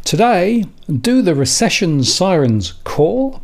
Today, do the recession sirens call?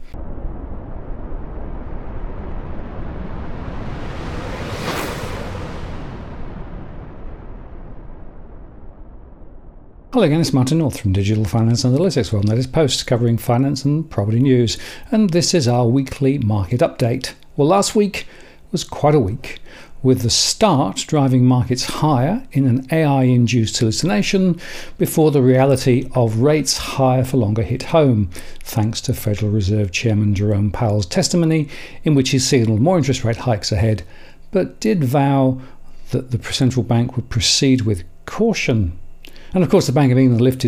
Hello again, it's Martin North from Digital Finance Analytics, World Latest Posts covering finance and property news, and this is our weekly market update. Well, last week was quite a week, with the start driving markets higher in an AI-induced hallucination before the reality of rates higher for longer hit home, thanks to Federal Reserve Chairman Jerome Powell's testimony in which he signalled more interest rate hikes ahead, but did vow that the central bank would proceed with caution. And of course the Bank of England lifted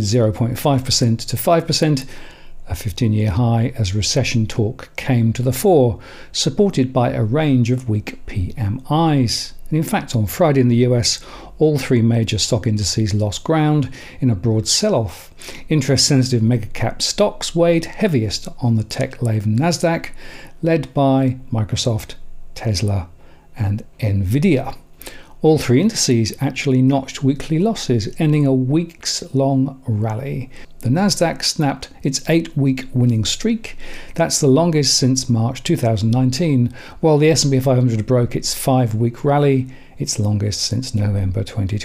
0.5% to 5%, a 15-year high, as recession talk came to the fore, supported by a range of weak PMIs. And in fact, on Friday in the US, all three major stock indices lost ground in a broad sell-off. Interest-sensitive mega-cap stocks weighed heaviest on the tech-laden Nasdaq, led by Microsoft, Tesla and Nvidia. All three indices actually notched weekly losses, ending a weeks-long rally. The Nasdaq snapped its 8-week winning streak. That's the longest since March 2019, while the S&P 500 broke its 5-week rally, its longest since November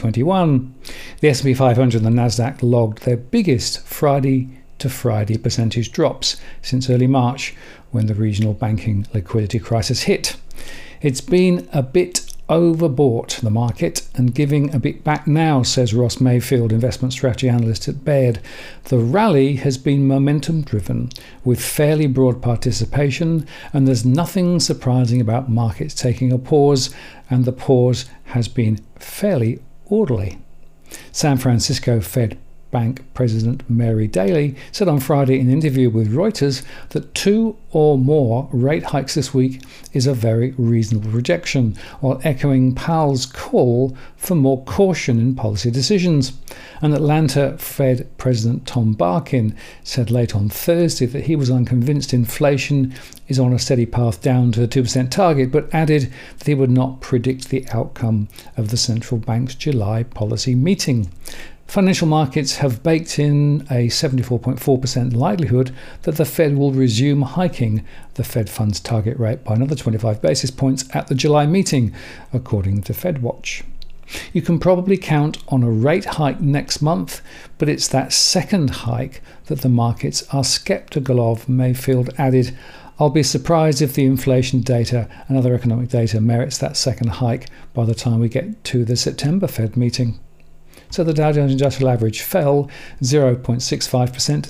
2021. The S&P 500 and the Nasdaq logged their biggest Friday-to-Friday percentage drops since early March, when the regional banking liquidity crisis hit. It's been a bit overbought, the market, and giving a bit back now, says Ross Mayfield, investment strategy analyst at Baird. The rally has been momentum driven with fairly broad participation, and there's nothing surprising about markets taking a pause, and the pause has been fairly orderly. San Francisco Fed Bank President Mary Daly said on Friday in an interview with Reuters that 2 or more rate hikes this week is a very reasonable projection, while echoing Powell's call for more caution in policy decisions. And Atlanta Fed President Tom Barkin said late on Thursday that he was unconvinced inflation is on a steady path down to the 2% target, but added that he would not predict the outcome of the central bank's July policy meeting. Financial markets have baked in a 74.4% likelihood that the Fed will resume hiking the Fed funds target rate by another 25 basis points at the July meeting, according to FedWatch. You can probably count on a rate hike next month, but it's that second hike that the markets are skeptical of, Mayfield added. I'll be surprised if the inflation data and other economic data merits that second hike by the time we get to the September Fed meeting. So the Dow Jones Industrial Average fell 0.65% to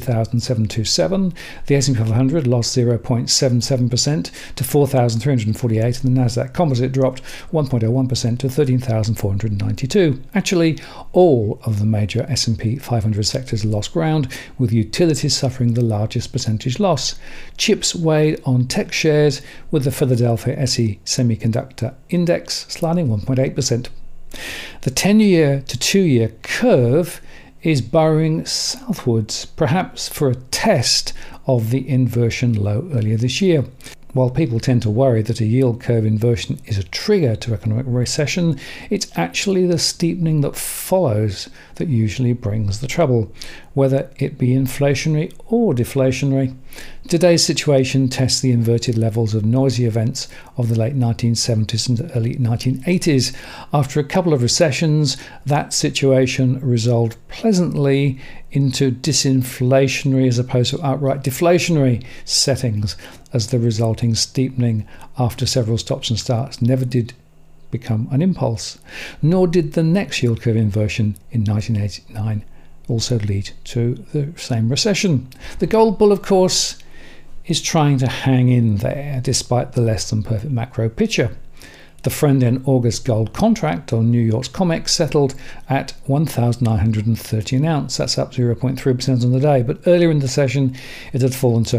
32,727. The S&P 500 lost 0.77% to 4,348, and the Nasdaq Composite dropped 1.01% to 13,492. Actually, all of the major S&P 500 sectors lost ground, with utilities suffering the largest percentage loss. Chips weighed on tech shares, with the Philadelphia SE Semiconductor Index sliding 1.8%. The 10-year to 2-year curve is burrowing southwards, perhaps for a test of the inversion low earlier this year. While people tend to worry that a yield curve inversion is a trigger to economic recession, it's actually the steepening that follows that usually brings the trouble, whether it be inflationary or deflationary. Today's situation tests the inverted levels of noisy events of the late 1970s and early 1980s. After a couple of recessions, that situation resolved pleasantly into disinflationary as opposed to outright deflationary settings, as the resulting steepening after several stops and starts never did become an impulse, nor did the next yield curve inversion in 1989 also lead to the same recession. The gold bull, of course, is trying to hang in there despite the less than perfect macro picture. The front-end August gold contract on New York's COMEX settled at $1,930 an ounce. That's up 0.3% on the day, but earlier in the session it had fallen to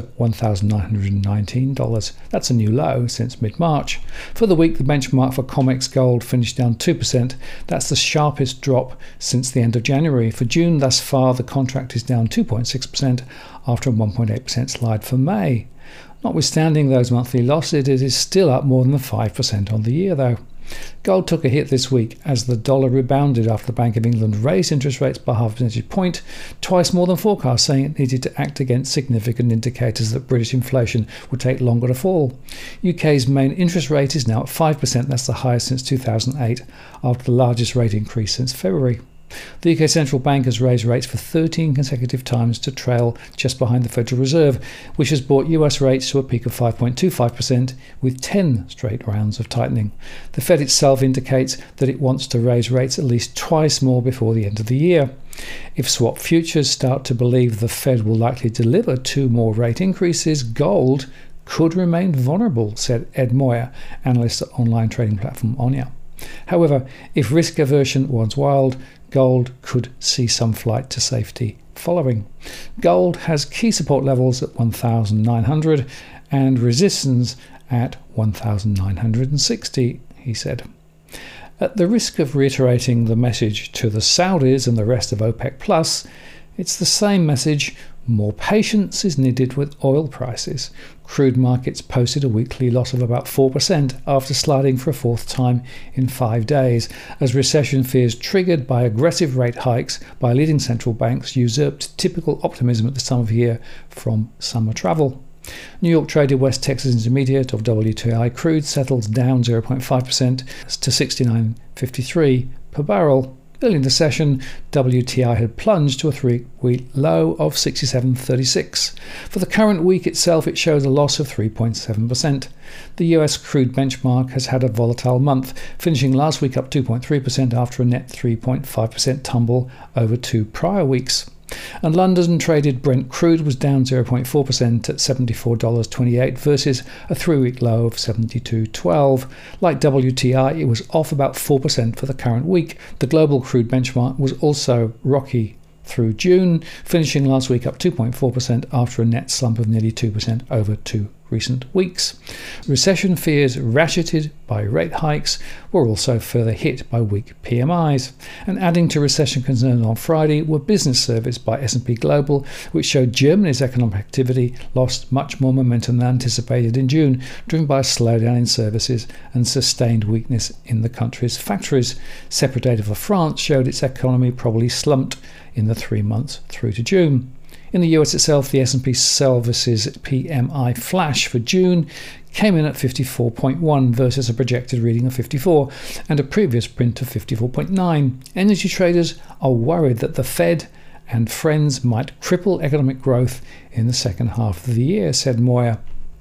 $1,919. That's a new low since mid-March. For the week, the benchmark for COMEX gold finished down 2%. That's the sharpest drop since the end of January. For June thus far, the contract is down 2.6% after a 1.8% slide for May. Notwithstanding those monthly losses, it is still up more than 5% on the year though. Gold took a hit this week as the dollar rebounded after the Bank of England raised interest rates by half a percentage point, twice more than forecast, saying it needed to act against significant indicators that British inflation would take longer to fall. UK's main interest rate is now at 5%, that's the highest since 2008, after the largest rate increase since February. The UK Central Bank has raised rates for 13 consecutive times to trail just behind the Federal Reserve, which has brought US rates to a peak of 5.25% with 10 straight rounds of tightening. The Fed itself indicates that it wants to raise rates at least twice more before the end of the year. If swap futures start to believe the Fed will likely deliver 2 more rate increases, gold could remain vulnerable, said Ed Moyer, analyst at online trading platform Onya. However, if risk aversion runs wild, gold could see some flight to safety following. Gold has key support levels at 1,900 and resistance at 1,960, he said. At the risk of reiterating the message to the Saudis and the rest of OPEC+, it's the same message. More patience is needed with oil prices. Crude markets posted a weekly loss of about 4% after sliding for a fourth time in 5 days, as recession fears triggered by aggressive rate hikes by leading central banks usurped typical optimism at this time of year from summer travel. New York traded West Texas Intermediate of WTI crude settled down 0.5% to $69.53 per barrel. Early in the session, WTI had plunged to a 3-week low of $67.36. For the current week itself, it shows a loss of 3.7%. The US crude benchmark has had a volatile month, finishing last week up 2.3% after a net 3.5% tumble over 2 prior weeks. And London traded Brent crude was down 0.4% at $74.28 versus a 3-week low of $72.12. Like WTI, it was off about 4% for the current week. The global crude benchmark was also rocky through June, finishing last week up 2.4% after a net slump of nearly 2% over 2 recent weeks. Recession fears, ratcheted by rate hikes, were also further hit by weak PMIs. And adding to recession concerns on Friday were business surveys by S&P Global, which showed Germany's economic activity lost much more momentum than anticipated in June, driven by a slowdown in services and sustained weakness in the country's factories. Separate data for France showed its economy probably slumped in the 3 months through to June. In the US itself, the S&P Services PMI flash for June came in at 54.1 versus a projected reading of 54 and a previous print of 54.9. Energy traders are worried that the Fed and friends might cripple economic growth in the second half of the year, said Moyer.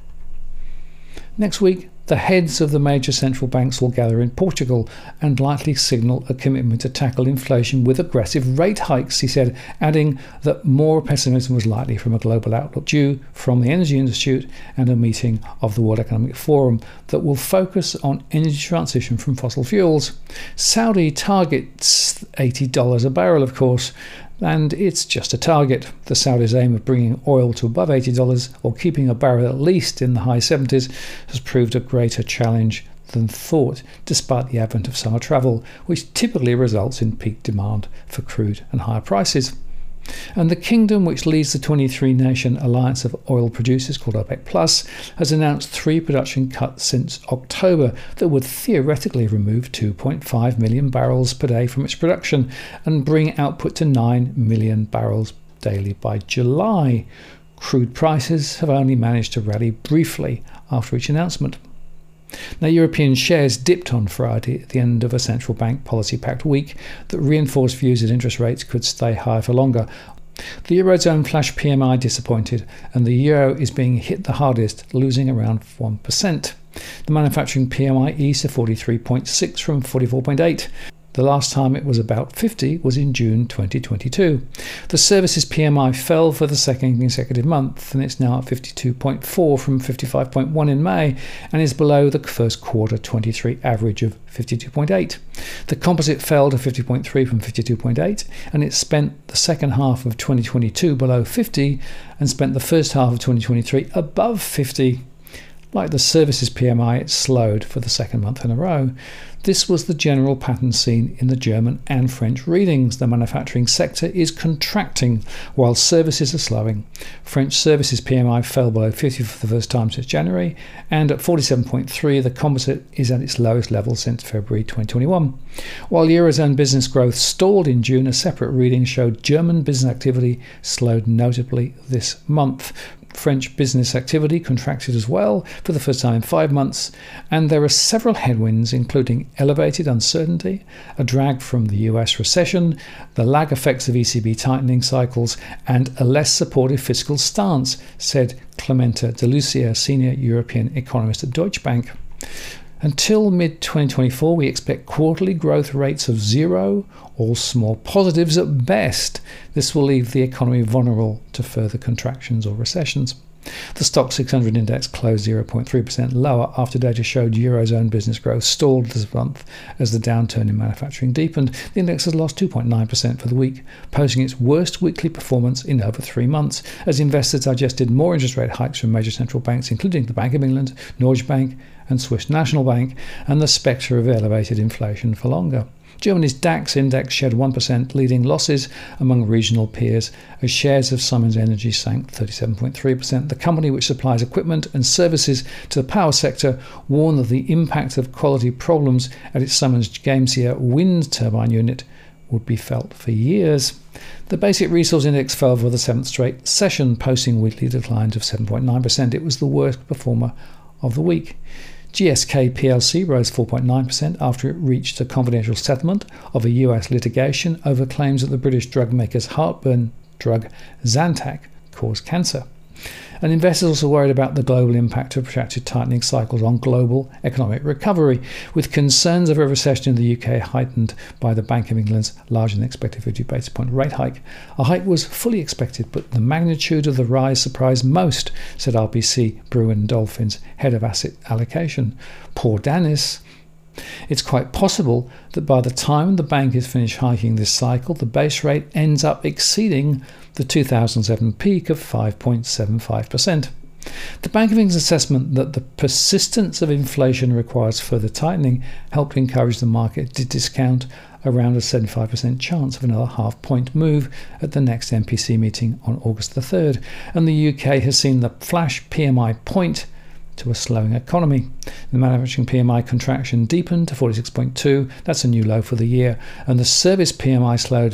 Next week, the heads of the major central banks will gather in Portugal and likely signal a commitment to tackle inflation with aggressive rate hikes, he said, adding that more pessimism was likely from a global outlook due from the Energy Institute and a meeting of the World Economic Forum that will focus on energy transition from fossil fuels. Saudi targets $80 a barrel, of course, and it's just a target. The Saudis' aim of bringing oil to above $80 or keeping a barrel at least in the high 70s has proved a greater challenge than thought, despite the advent of summer travel, which typically results in peak demand for crude and higher prices. And the kingdom, which leads the 23-nation alliance of oil producers called OPEC+, has announced 3 production cuts since October that would theoretically remove 2.5 million barrels per day from its production and bring output to 9 million barrels daily by July. Crude prices have only managed to rally briefly after each announcement. Now, European shares dipped on Friday at the end of a central bank policy-packed week that reinforced views that interest rates could stay high for longer. The Eurozone flash PMI disappointed, and the euro is being hit the hardest, losing around 1%. The manufacturing PMI eased to 43.6 from 44.8. The last time it was about 50 was in June 2022. The services PMI fell for the second consecutive month, and it's now at 52.4 from 55.1 in May, and is below the first quarter 23 average of 52.8. The composite fell to 50.3 from 52.8, and it spent the second half of 2022 below 50 and spent the first half of 2023 above 50. Like the services PMI, it slowed for the second month in a row. This was the general pattern seen in the German and French readings. The manufacturing sector is contracting while services are slowing. French services PMI fell below 50 for the first time since January, and at 47.3 the composite is at its lowest level since February 2021. While Eurozone business growth stalled in June, a separate reading showed German business activity slowed notably this month. French business activity contracted as well for the first time in 5 months, and there are several headwinds, including elevated uncertainty, a drag from the US recession, the lag effects of ECB tightening cycles, and a less supportive fiscal stance, said Clemente de Lucia, senior European economist at Deutsche Bank. Until mid-2024, we expect quarterly growth rates of 0 or small positives at best. This will leave the economy vulnerable to further contractions or recessions. The Stoxx 600 index closed 0.3% lower after data showed Eurozone business growth stalled this month as the downturn in manufacturing deepened. The index has lost 2.9% for the week, posting its worst weekly performance in over 3 months, as investors digested more interest rate hikes from major central banks, including the Bank of England, Norges Bank and Swiss National Bank, and the spectre of elevated inflation for longer. Germany's DAX index shed 1%, leading losses among regional peers as shares of Siemens Energy sank 37.3%. The company, which supplies equipment and services to the power sector, warned that the impact of quality problems at its Siemens Gamesa wind turbine unit would be felt for years. The basic resource index fell for the 7th straight session, posting weekly declines of 7.9%. It was the worst performer of the week. GSK plc rose 4.9% after it reached a confidential settlement of a US litigation over claims that the British drug maker's heartburn drug Zantac caused cancer. And investors also worried about the global impact of protracted tightening cycles on global economic recovery, with concerns of a recession in the UK heightened by the Bank of England's larger than expected 50 basis point rate hike. A hike was fully expected, but the magnitude of the rise surprised most, said RBC Brewin Dolphin's head of asset allocation, Paul Dennis. It's quite possible that by the time the bank is finished hiking this cycle, the base rate ends up exceeding the 2007 peak of 5.75%. The Bank of England's assessment that the persistence of inflation requires further tightening helped encourage the market to discount around a 75% chance of another half-point move at the next MPC meeting on August the 3rd, and the UK has seen the flash PMI point to a slowing economy. The manufacturing PMI contraction deepened to 46.2, that's a new low for the year, and the service PMI slowed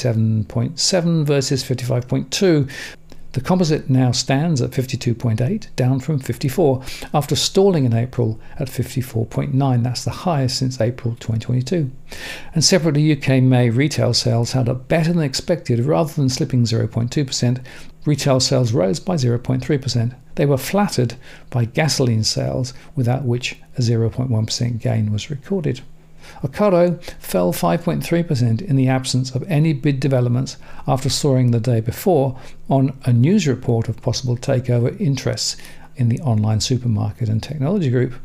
57.7 versus 55.2. The composite now stands at 52.8, down from 54, after stalling in April at 54.9. That's the highest since April 2022. And separately, UK May retail sales held up better than expected. Rather than slipping 0.2%, retail sales rose by 0.3%. They were flattered by gasoline sales, without which a 0.1% gain was recorded. Ocado fell 5.3% in the absence of any bid developments after soaring the day before on a news report of possible takeover interests in the online supermarket and technology group.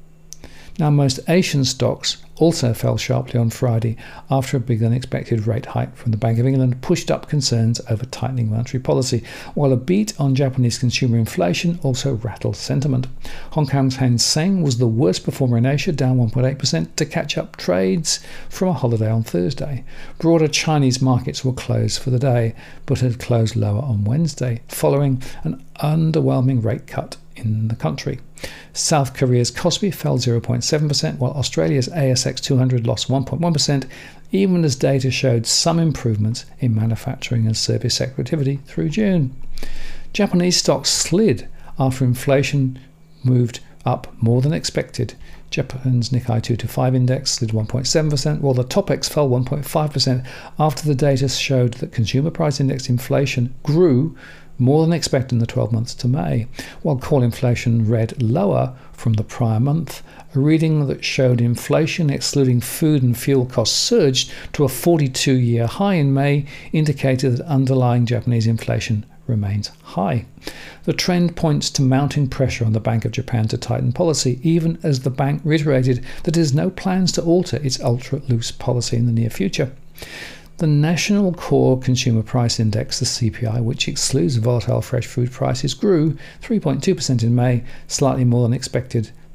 Now, most Asian stocks also fell sharply on Friday after a bigger than expected rate hike from the Bank of England pushed up concerns over tightening monetary policy, while a beat on Japanese consumer inflation also rattled sentiment. Hong Kong's Hang Seng was the worst performer in Asia, down 1.8% to catch up trades from a holiday on Thursday. Broader Chinese markets were closed for the day, but had closed lower on Wednesday, following an underwhelming rate cut in the country. South Korea's Kospi fell 0.7%, while Australia's ASX 200 lost 1.1%, even as data showed some improvements in manufacturing and service sector activity through June. Japanese stocks slid after inflation moved up more than expected. Japan's Nikkei 225 index slid 1.7%, while the Topix fell 1.5% after the data showed that consumer price index inflation grew more than expected in the 12 months to May, while core inflation read lower from the prior month. A reading that showed inflation excluding food and fuel costs surged to a 42-year high in May, indicated that underlying Japanese inflation remains high. The trend points to mounting pressure on the Bank of Japan to tighten policy, even as the bank reiterated that it has no plans to alter its ultra-loose policy in the near future. The National Core Consumer Price Index, the CPI, which excludes volatile fresh food prices, grew 3.2% in May, slightly more than expected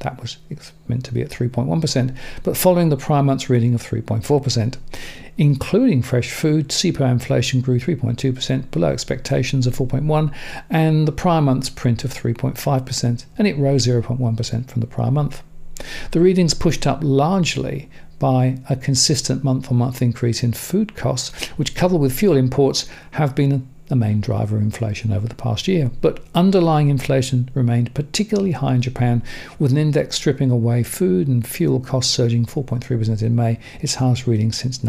That was meant to be at 3.1%, but following the prior month's reading of 3.4%. Including fresh food, CPI inflation grew 3.2%, below expectations of 4.1%, and the prior month's print of 3.5%, and it rose 0.1% from the prior month. The readings pushed up largely by a consistent month-on-month increase in food costs, which, coupled with fuel imports, have been the main driver of inflation over the past year. But underlying inflation remained particularly high in Japan, with an index stripping away food and fuel costs surging 4.3% in May, its highest reading since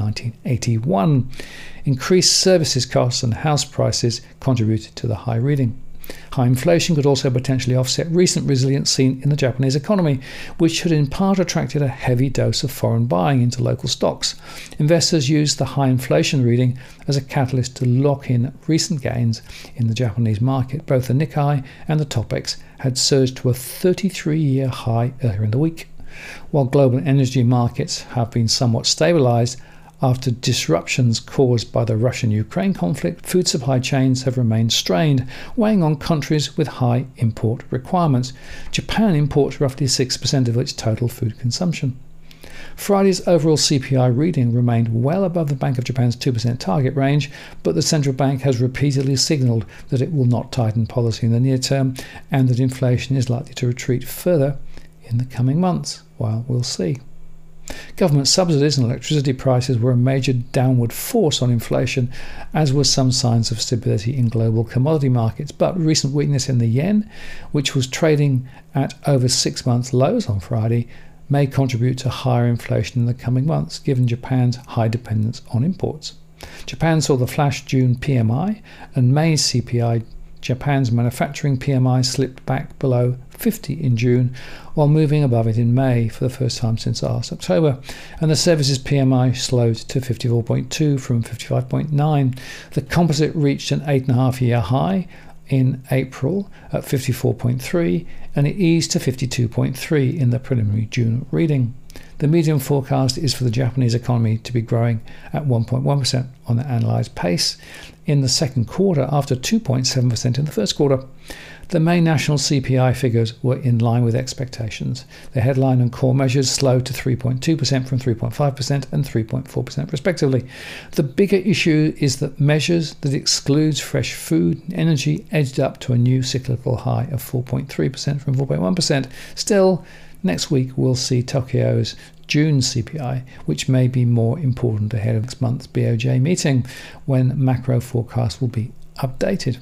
1981. Increased services costs and house prices contributed to the high reading. High inflation could also potentially offset recent resilience seen in the Japanese economy, which had in part attracted a heavy dose of foreign buying into local stocks. Investors used the high inflation reading as a catalyst to lock in recent gains in the Japanese market. Both the Nikkei and the Topix had surged to a 33-year high earlier in the week. While global energy markets have been somewhat stabilized, after disruptions caused by the Russian-Ukraine conflict, food supply chains have remained strained, weighing on countries with high import requirements. Japan imports roughly 6% of its total food consumption. Friday's overall CPI reading remained well above the Bank of Japan's 2% target range, but the central bank has repeatedly signalled that it will not tighten policy in the near term and that inflation is likely to retreat further in the coming months. Well, we'll see. Government subsidies and electricity prices were a major downward force on inflation, as were some signs of stability in global commodity markets. But recent weakness in the yen, which was trading at over 6 months lows on Friday, may contribute to higher inflation in the coming months, given Japan's high dependence on imports. Japan saw the flash June PMI and May CPI. Japan's manufacturing PMI slipped back below 50 in June, while moving above it in May for the first time since last October, and the services PMI slowed to 54.2 from 55.9. The composite reached an 8.5-year high in April at 54.3, and it eased to 52.3 in the preliminary June reading. The medium forecast is for the Japanese economy to be growing at 1.1% on the analysed pace in the second quarter, after 2.7% in the first quarter. The main national CPI figures were in line with expectations. The headline and core measures slowed to 3.2% from 3.5% and 3.4% respectively. The bigger issue is that measures that excludes fresh food and energy edged up to a new cyclical high of 4.3% from 4.1%. Still, next week we'll see Tokyo's June CPI, which may be more important ahead of next month's BOJ meeting, when macro forecasts will be updated.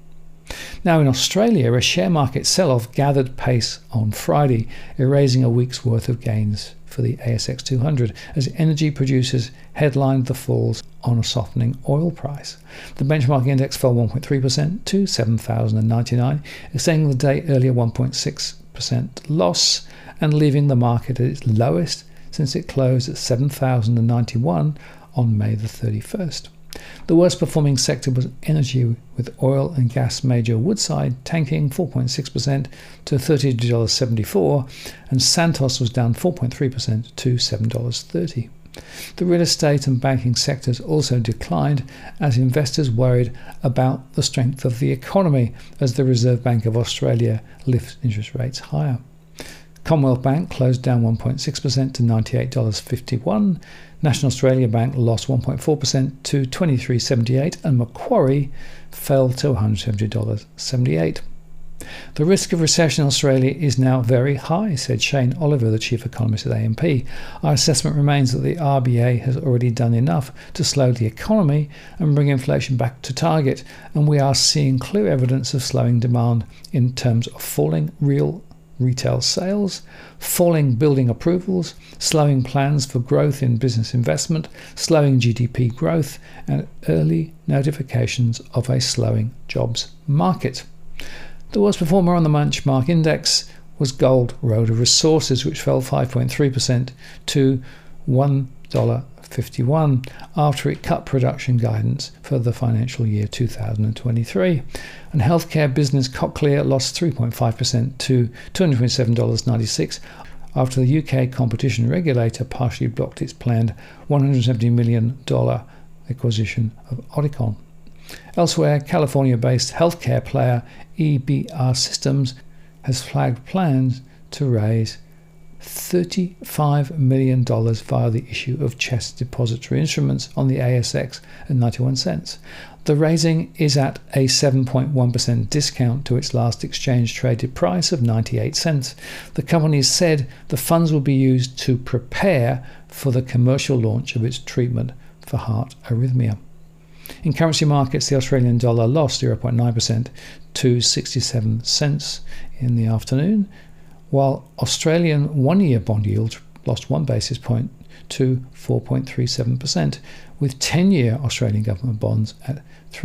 Now in Australia, a share market sell-off gathered pace on Friday, erasing a week's worth of gains for the ASX 200 as energy producers headlined the falls on a softening oil price. The benchmark index fell 1.3% to 7,099, extending the day earlier 1.6% loss and leaving the market at its lowest since it closed at 7,091 on May the 31st. The worst performing sector was energy, with oil and gas major Woodside tanking 4.6% to $32.74, and Santos was down 4.3% to $7.30. The real estate and banking sectors also declined as investors worried about the strength of the economy as the Reserve Bank of Australia lifts interest rates higher. Commonwealth Bank closed down 1.6% to $98.51. National Australia Bank lost 1.4% to $23.78, and Macquarie fell to $170.78. The risk of recession in Australia is now very high, said Shane Oliver, the chief economist at AMP. Our assessment remains that the RBA has already done enough to slow the economy and bring inflation back to target, and we are seeing clear evidence of slowing demand in terms of falling retail sales, falling building approvals, slowing plans for growth in business investment, slowing GDP growth, and early notifications of a slowing jobs market. The worst performer on the benchmark index was Gold Road Resources, which fell 5.3% to $1.51 after it cut production guidance for the financial year 2023. And healthcare business Cochlear lost 3.5% to $227.96 after the UK competition regulator partially blocked its planned $170 million acquisition of Oticon. Elsewhere, California-based healthcare player EBR Systems has flagged plans to raise $35 million via the issue of CHESS depository instruments on the ASX at 91 cents. The raising is at a 7.1% discount to its last exchange-traded price of 98 cents. The company said the funds will be used to prepare for the commercial launch of its treatment for heart arrhythmia. In currency markets, the Australian dollar lost 0.9% to 67 cents in the afternoon, while Australian one-year bond yield lost 1 basis point to 4.37%, with 10-year Australian government bonds at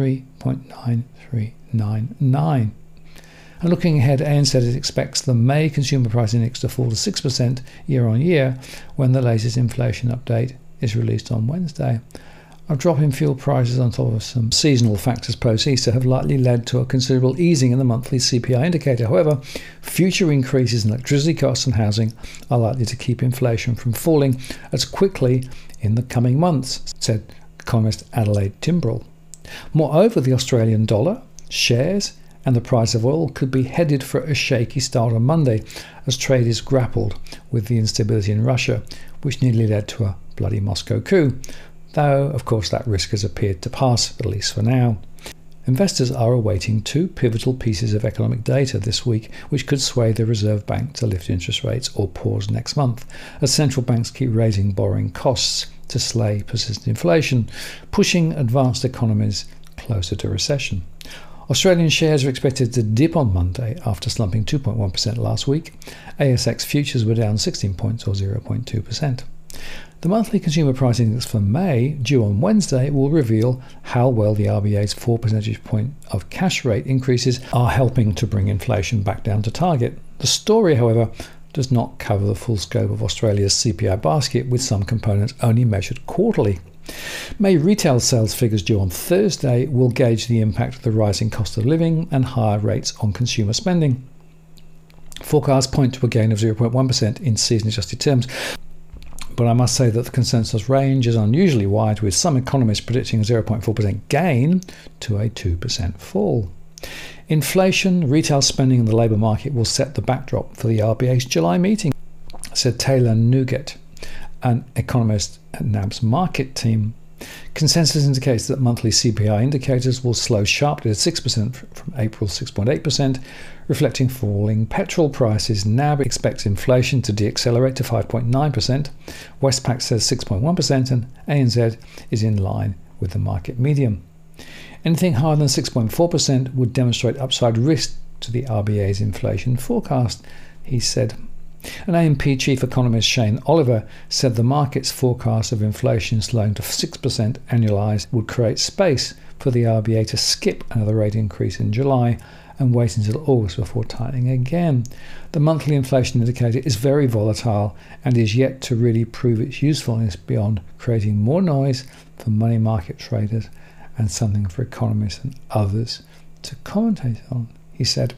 3.9399. And looking ahead, ANZ said it expects the May consumer price index to fall to 6% year on year when the latest inflation update is released on Wednesday. A drop in fuel prices on top of some seasonal factors post-Easter have likely led to a considerable easing in the monthly CPI indicator. However, future increases in electricity costs and housing are likely to keep inflation from falling as quickly in the coming months, said economist Adelaide Timbrell. Moreover, the Australian dollar, shares and the price of oil could be headed for a shaky start on Monday as traders grappled with the instability in Russia, which nearly led to a bloody Moscow coup. Though, of course, that risk has appeared to pass, at least for now. Investors are awaiting two pivotal pieces of economic data this week, which could sway the Reserve Bank to lift interest rates or pause next month, as central banks keep raising borrowing costs to slay persistent inflation, pushing advanced economies closer to recession. Australian shares are expected to dip on Monday after slumping 2.1% last week. ASX futures were down 16 points or 0.2%. The monthly consumer price index for May, due on Wednesday, will reveal how well the RBA's 4 percentage point of cash rate increases are helping to bring inflation back down to target. The story, however, does not cover the full scope of Australia's CPI basket, with some components only measured quarterly. May retail sales figures due on Thursday will gauge the impact of the rising cost of living and higher rates on consumer spending. Forecasts point to a gain of 0.1% in season-adjusted terms, but I must say that the consensus range is unusually wide, with some economists predicting a 0.4% gain to a 2% fall. Inflation, retail spending and the labour market will set the backdrop for the RBA's July meeting, said Taylor Nugent, an economist at NAB's market team. Consensus indicates that monthly CPI indicators will slow sharply to 6% from April's 6.8%, reflecting falling petrol prices. NAB expects inflation to deaccelerate to 5.9%. Westpac says 6.1%, and ANZ is in line with the market median. Anything higher than 6.4% would demonstrate upside risk to the RBA's inflation forecast, he said. An AMP chief economist Shane Oliver said the market's forecast of inflation slowing to 6% annualised would create space for the RBA to skip another rate increase in July and wait until August before tightening again. The monthly inflation indicator is very volatile and is yet to really prove its usefulness beyond creating more noise for money market traders and something for economists and others to commentate on, he said.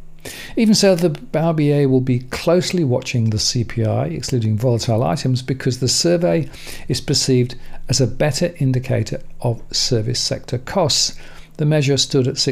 Even so, the RBA will be closely watching the CPI, excluding volatile items, because the survey is perceived as a better indicator of service sector costs. The measure stood at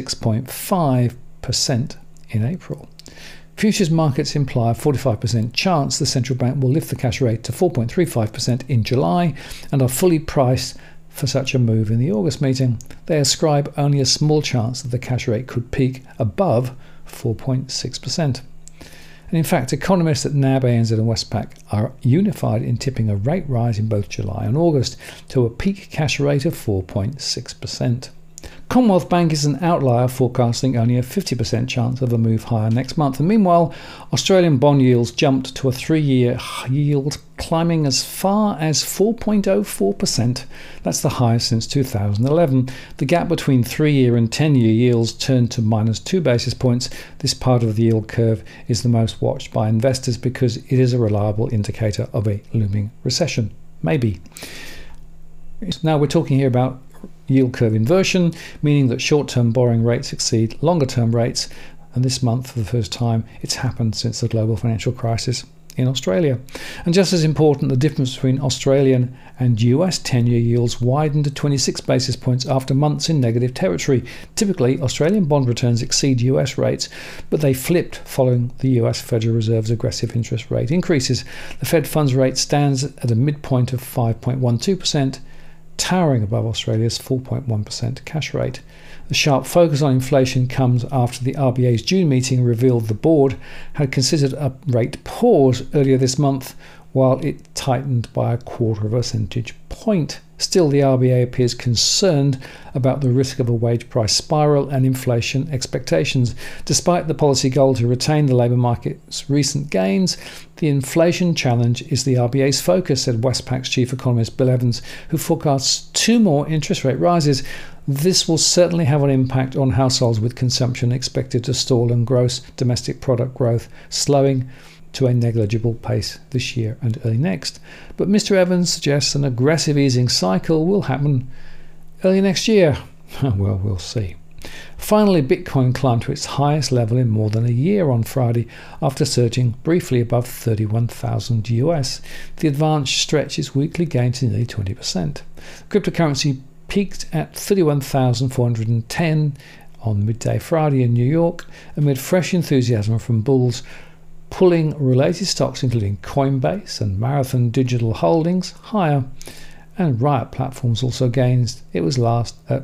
6.5% in April. Futures markets imply a 45% chance the central bank will lift the cash rate to 4.35% in July and are fully priced for such a move in the August meeting. They ascribe only a small chance that the cash rate could peak above 4.6%. And in fact, economists at NAB, ANZ and Westpac are unified in tipping a rate rise in both July and August to a peak cash rate of 4.6%. Commonwealth Bank is an outlier, forecasting only a 50% chance of a move higher next month. And meanwhile, Australian bond yields jumped to a 3-year yield, climbing as far as 4.04%. That's the highest since 2011. The gap between 3-year and 10-year yields turned to minus 2 basis points. This part of the yield curve is the most watched by investors because it is a reliable indicator of a looming recession. Maybe. Now we're talking here about yield curve inversion, meaning that short-term borrowing rates exceed longer-term rates, and this month, for the first time, it's happened since the global financial crisis. in Australia. And just as important, the difference between Australian and US 10-year yields widened to 26 basis points after months in negative territory. Typically, Australian bond returns exceed US rates, but they flipped following the US Federal Reserve's aggressive interest rate increases. The Fed funds rate stands at a midpoint of 5.12%, towering above Australia's 4.1% cash rate. The sharp focus on inflation comes after the RBA's June meeting revealed the board had considered a rate pause earlier this month, while it tightened by 1/4 percentage point. Still, the RBA appears concerned about the risk of a wage price spiral and inflation expectations. Despite the policy goal to retain the labour market's recent gains, the inflation challenge is the RBA's focus, said Westpac's chief economist Bill Evans, who forecasts 2 more interest rate rises. This will certainly have an impact on households, with consumption expected to stall and gross domestic product growth slowing to a negligible pace this year and early next. But Mr. Evans suggests an aggressive easing cycle will happen early next year. Well, we'll see. Finally, Bitcoin climbed to its highest level in more than a year on Friday after surging briefly above 31,000 US. The advance stretched its weekly gain to nearly 20%. Cryptocurrency peaked at 31,410 on midday Friday in New York amid fresh enthusiasm from bulls, pulling related stocks including Coinbase and Marathon Digital Holdings higher, and Riot Platforms also gained. It was last at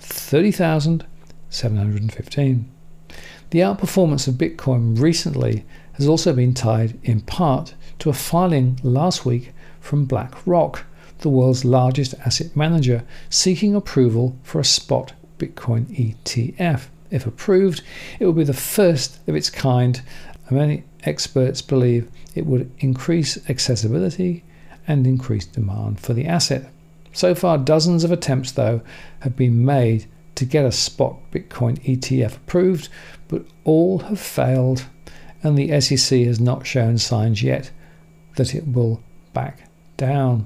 30,715. The outperformance of Bitcoin recently has also been tied in part to a filing last week from BlackRock, the world's largest asset manager, seeking approval for a spot Bitcoin ETF. If approved, it will be the first of its kind, and many experts believe it would increase accessibility and increase demand for the asset. So far, dozens of attempts, though, have been made to get a spot Bitcoin ETF approved, but all have failed, and the SEC has not shown signs yet that it will back down.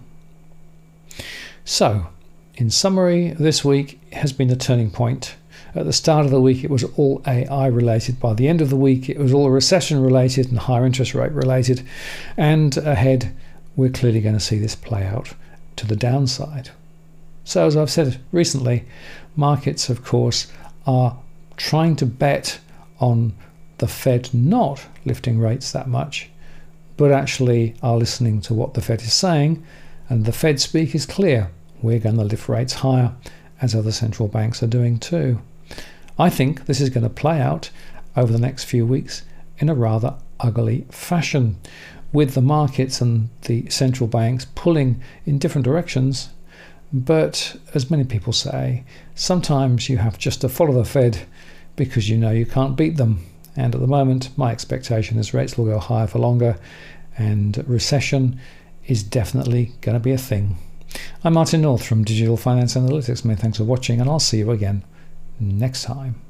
So, in summary, this week has been a turning point. At the start of the week, it was all AI related. By the end of the week, it was all recession related and higher interest rate related. And ahead, we're clearly going to see this play out to the downside. So, as I've said recently, markets, of course, are trying to bet on the Fed not lifting rates that much, but actually are listening to what the Fed is saying. And the Fed speak is clear. We're going to lift rates higher, as other central banks are doing too. I think this is going to play out over the next few weeks in a rather ugly fashion, with the markets and the central banks pulling in different directions. But as many people say, sometimes you have just to follow the Fed because you know you can't beat them. And at the moment, my expectation is rates will go higher for longer, and recession is definitely going to be a thing. I'm Martin North from Digital Finance Analytics. Many thanks for watching, and I'll see you again next time.